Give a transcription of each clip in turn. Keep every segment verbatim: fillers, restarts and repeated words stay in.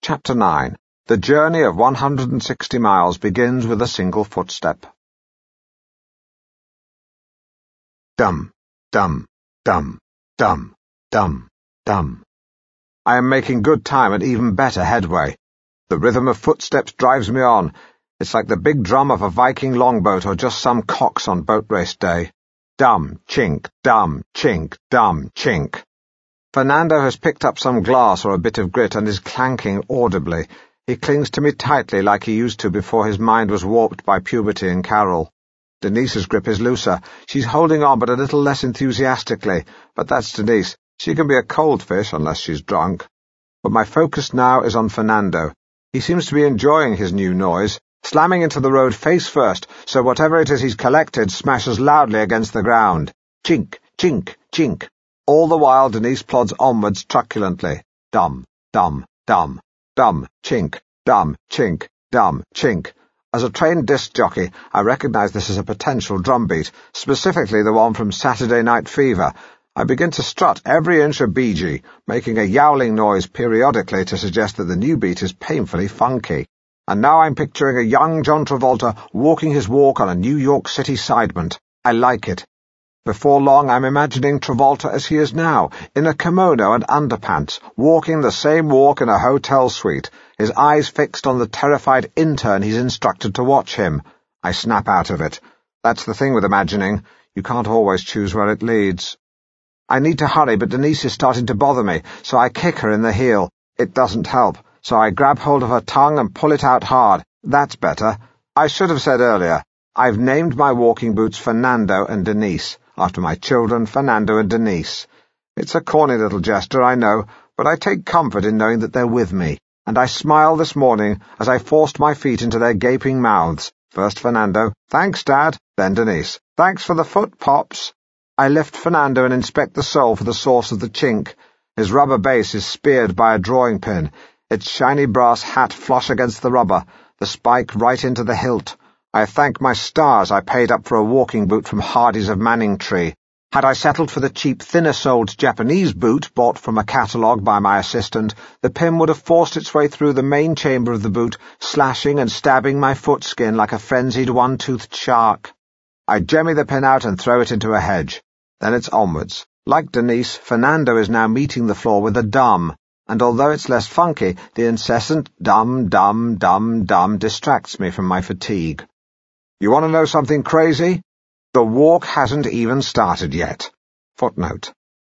Chapter nine. The journey of one hundred sixty miles begins with a single footstep. Dum, dum, dum, dum, dum, dum. I am making good time and even better headway. The rhythm of footsteps drives me on. It's like the big drum of a Viking longboat or just some cox on boat race day. Dum, chink, dum, chink, dum, chink. Fernando has picked up some glass or a bit of grit and is clanking audibly. He clings to me tightly like he used to before his mind was warped by puberty and Carol. Denise's grip is looser. She's holding on but a little less enthusiastically. But that's Denise. She can be a cold fish unless she's drunk. But my focus now is on Fernando. He seems to be enjoying his new noise, slamming into the road face first, so whatever it is he's collected smashes loudly against the ground. Chink, chink, chink. All the while Denise plods onwards truculently. Dum, dum, dum, dum, chink, dum, chink, dum, chink. As a trained disc jockey, I recognize this as a potential drumbeat, specifically the one from Saturday Night Fever. I begin to strut every inch of Bee Gee, making a yowling noise periodically to suggest that the new beat is painfully funky. And now I'm picturing a young John Travolta walking his walk on a New York City sidement. I like it. Before long, I'm imagining Travolta as he is now, in a kimono and underpants, walking the same walk in a hotel suite, his eyes fixed on the terrified intern he's instructed to watch him. I snap out of it. That's the thing with imagining. You can't always choose where it leads. I need to hurry, but Denise is starting to bother me, so I kick her in the heel. It doesn't help, so I grab hold of her tongue and pull it out hard. That's better. I should have said earlier, I've named my walking boots Fernando and Denise, after my children, Fernando and Denise. It's a corny little gesture, I know, but I take comfort in knowing that they're with me, and I smile this morning as I forced my feet into their gaping mouths. First Fernando, thanks, Dad, then Denise, thanks for the foot, Pops. I lift Fernando and inspect the sole for the source of the chink. His rubber base is speared by a drawing pin, its shiny brass hat flush against the rubber, the spike right into the hilt. I thank my stars I paid up for a walking boot from Hardy's of Manningtree. Had I settled for the cheap, thinner-soled Japanese boot bought from a catalogue by my assistant, the pin would have forced its way through the main chamber of the boot, slashing and stabbing my foot skin like a frenzied one-toothed shark. I jemmy the pin out and throw it into a hedge. Then it's onwards. Like Denise, Fernando is now meeting the floor with a dum, and although it's less funky, the incessant dum, dum, dum, dum distracts me from my fatigue. You want to know something crazy? The walk hasn't even started yet. Footnote.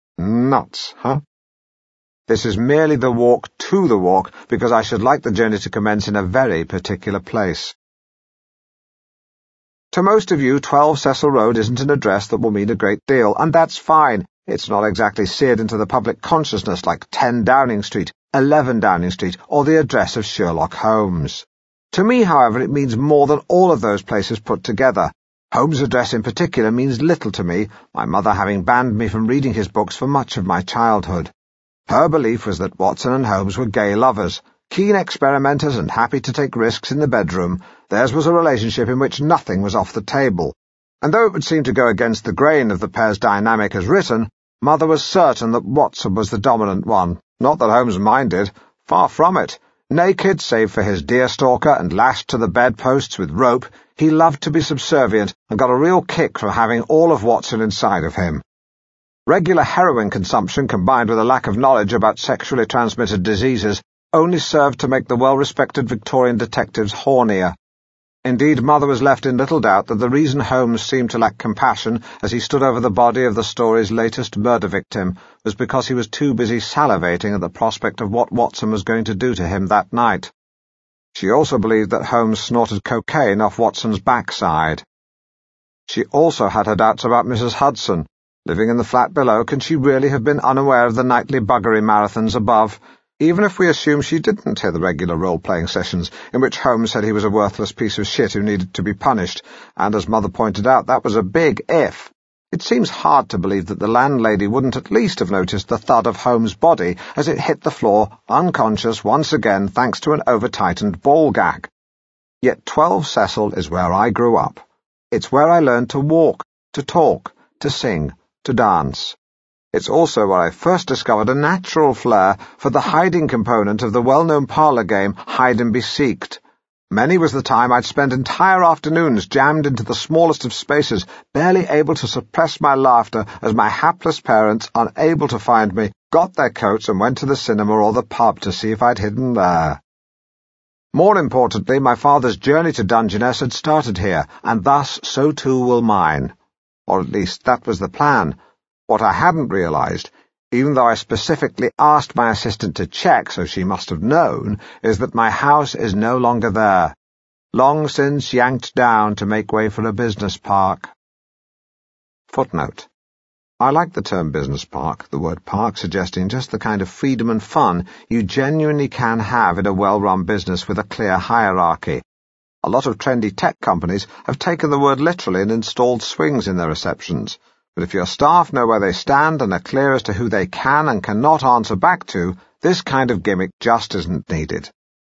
Nuts, huh? This is merely the walk to the walk, because I should like the journey to commence in a very particular place. To most of you, twelve Cecil Road isn't an address that will mean a great deal, and that's fine. It's not exactly seared into the public consciousness like ten Downing Street, eleven Downing Street, or the address of Sherlock Holmes. To me, however, it means more than all of those places put together. Holmes' address in particular means little to me, my mother having banned me from reading his books for much of my childhood. Her belief was that Watson and Holmes were gay lovers, keen experimenters and happy to take risks in the bedroom. Theirs was a relationship in which nothing was off the table. And though it would seem to go against the grain of the pair's dynamic as written, Mother was certain that Watson was the dominant one. Not that Holmes minded. Far from it. Naked, save for his deerstalker, and lashed to the bedposts with rope, he loved to be subservient and got a real kick from having all of Watson inside of him. Regular heroin consumption combined with a lack of knowledge about sexually transmitted diseases only served to make the well-respected Victorian detectives hornier. Indeed, Mother was left in little doubt that the reason Holmes seemed to lack compassion as he stood over the body of the story's latest murder victim was because he was too busy salivating at the prospect of what Watson was going to do to him that night. She also believed that Holmes snorted cocaine off Watson's backside. She also had her doubts about Missus Hudson. Living in the flat below, can she really have been unaware of the nightly buggery marathons above? Even if we assume she didn't hear the regular role-playing sessions, in which Holmes said he was a worthless piece of shit who needed to be punished, and as Mother pointed out, that was a big if. It seems hard to believe that the landlady wouldn't at least have noticed the thud of Holmes' body as it hit the floor, unconscious once again thanks to an over-tightened ball gag. Yet twelve Cecil is where I grew up. It's where I learned to walk, to talk, to sing, to dance. It's also where I first discovered a natural flair for the hiding component of the well-known parlour game Hide and Be Seeked. Many was the time I'd spent entire afternoons jammed into the smallest of spaces, barely able to suppress my laughter as my hapless parents, unable to find me, got their coats and went to the cinema or the pub to see if I'd hidden there. More importantly, my father's journey to Dungeness had started here, and thus so too will mine. Or at least that was the plan. What I hadn't realized, even though I specifically asked my assistant to check, so she must have known, is that my house is no longer there, long since yanked down to make way for a business park. Footnote. I like the term business park, the word park suggesting just the kind of freedom and fun you genuinely can have in a well-run business with a clear hierarchy. A lot of trendy tech companies have taken the word literally and installed swings in their receptions. But if your staff know where they stand and are clear as to who they can and cannot answer back to, this kind of gimmick just isn't needed.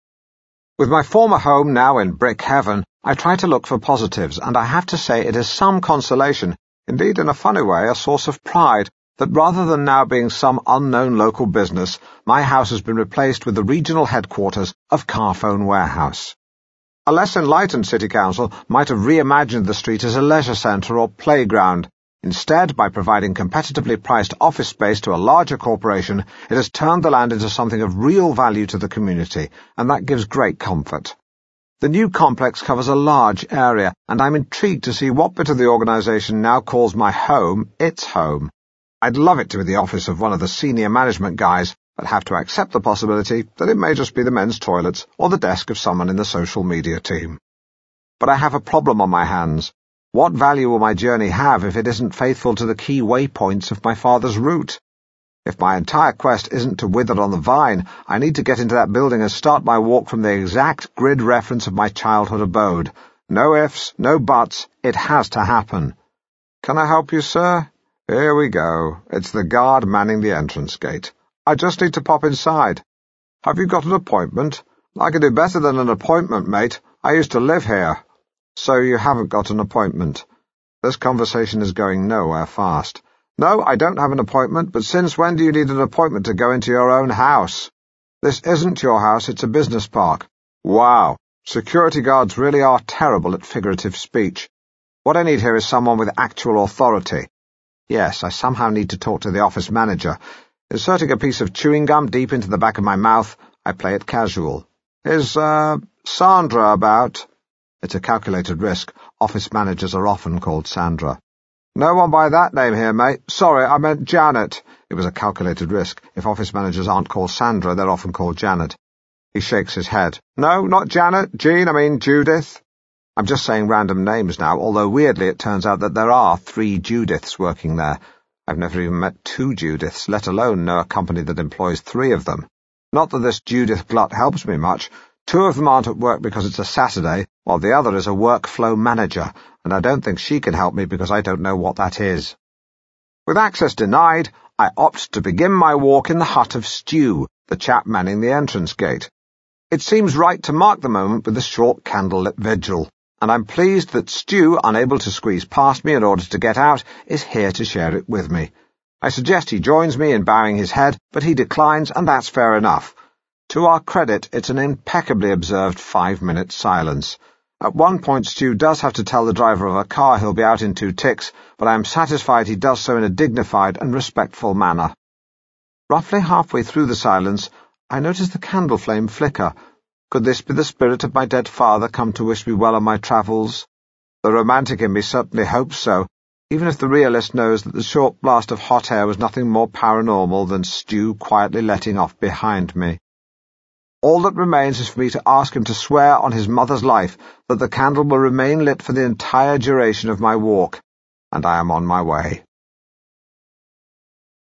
With my former home now in brick heaven, I try to look for positives, and I have to say it is some consolation, indeed in a funny way a source of pride, that rather than now being some unknown local business, my house has been replaced with the regional headquarters of Carphone Warehouse. A less enlightened city council might have reimagined the street as a leisure centre or playground. Instead, by providing competitively priced office space to a larger corporation, it has turned the land into something of real value to the community, and that gives great comfort. The new complex covers a large area, and I'm intrigued to see what bit of the organisation now calls my home its home. I'd love it to be the office of one of the senior management guys, but have to accept the possibility that it may just be the men's toilets or the desk of someone in the social media team. But I have a problem on my hands. What value will my journey have if it isn't faithful to the key waypoints of my father's route? If my entire quest isn't to wither on the vine, I need to get into that building and start my walk from the exact grid reference of my childhood abode. No ifs, no buts, it has to happen. Can I help you, sir? Here we go. It's the guard manning the entrance gate. I just need to pop inside. Have you got an appointment? I can do better than an appointment, mate. I used to live here. So you haven't got an appointment. This conversation is going nowhere fast. No, I don't have an appointment, but since when do you need an appointment to go into your own house? This isn't your house, it's a business park. Wow, security guards really are terrible at figurative speech. What I need here is someone with actual authority. Yes, I somehow need to talk to the office manager. Inserting a piece of chewing gum deep into the back of my mouth, I play it casual. Is, uh, Sandra about? It's a calculated risk. Office managers are often called Sandra. No one by that name here, mate. Sorry, I meant Janet. It was a calculated risk. If office managers aren't called Sandra, they're often called Janet. He shakes his head. No, not Janet. Jean, I mean Judith. I'm just saying random names now, although weirdly it turns out that there are three Judiths working there. I've never even met two Judiths, let alone know a company that employs three of them. Not that this Judith glut helps me much. Two of them aren't at work because it's a Saturday, while the other is a workflow manager, and I don't think she can help me because I don't know what that is. With access denied, I opt to begin my walk in the hut of Stu, the chap manning the entrance gate. It seems right to mark the moment with a short candlelit vigil, and I'm pleased that Stu, unable to squeeze past me in order to get out, is here to share it with me. I suggest he joins me in bowing his head, but he declines, and that's fair enough. To our credit, it's an impeccably observed five-minute silence. At one point, Stu does have to tell the driver of a car he'll be out in two ticks, but I am satisfied he does so in a dignified and respectful manner. Roughly halfway through the silence, I notice the candle flame flicker. Could this be the spirit of my dead father come to wish me well on my travels? The romantic in me certainly hopes so, even if the realist knows that the short blast of hot air was nothing more paranormal than Stu quietly letting off behind me. All that remains is for me to ask him to swear on his mother's life that the candle will remain lit for the entire duration of my walk, and I am on my way.